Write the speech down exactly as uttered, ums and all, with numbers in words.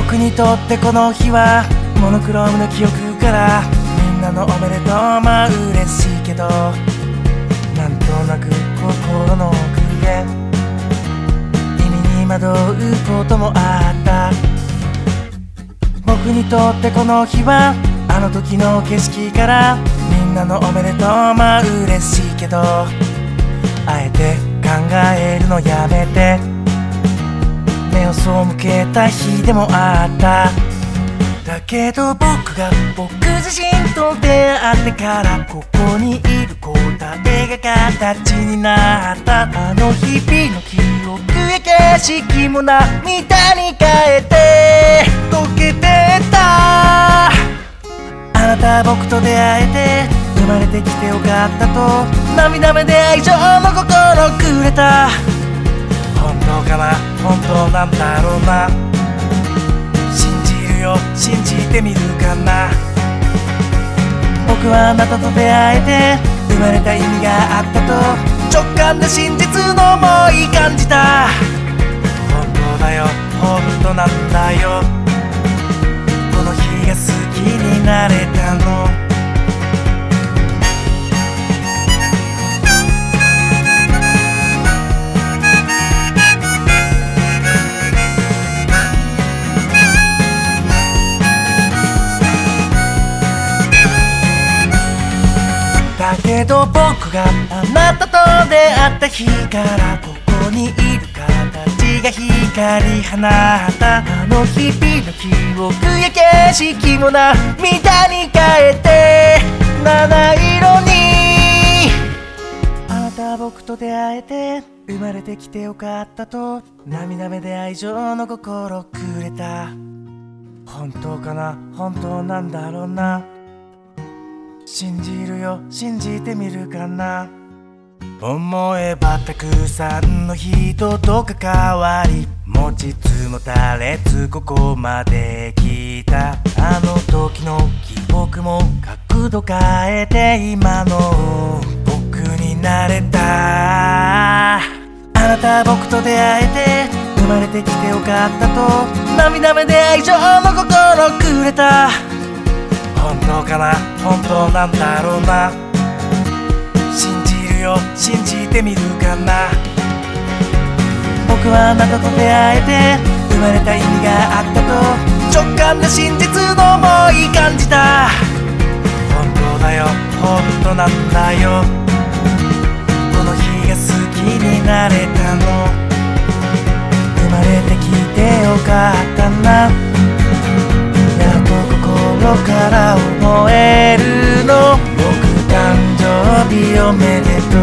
僕にとってこの日はモノクロームの記憶からみんなのおめでとうまあ嬉しいけど、なんとなく心の奥で意味に惑うこともあった。僕にとってこの日はあの時の景色からみんなのおめでとうまあ嬉しいけど、あえて考えるのやめて目を背けた日でもあった。だけど僕が僕自身と出会ってからここにいる答えが形になった。あの日々の記憶や景色も涙に変えて溶けてった。あなた僕と出会えて生まれてきてよかったと涙目で愛情の心くれた。本当かな本当なんだろうな、信じるよ信じてみるかな。僕はあなたと出会えて生まれた意味があったと直感で真実の想い感じた。本当だよ本当なんだよ、この日が好きになれたの。だけど僕があなたと出会った日からここにいる形が光り放ったあの日々の記憶や景色も涙に変えて七色に。あなたは僕と出会えて生まれてきてよかったと涙目で愛情の心くれた。本当かな本当なんだろうな、信じるよ信じてみるかな。思えばたくさんの人と関わり持ちつ持たれつここまで来た。あの時の記憶も角度変えて今の僕になれた。あなたは僕と出会えて生まれてきてよかったと涙目で愛情の心くれた。本当かな本当なんだろうな、信じるよ信じてみるかな。僕はあなたと出会えて生まれた意味があったと直感で真実の想い感じた。本当だよ本当なんだよ、この日が好きになれたの。生まれてきてよかったな、心から思えるの。僕誕生日おめでとう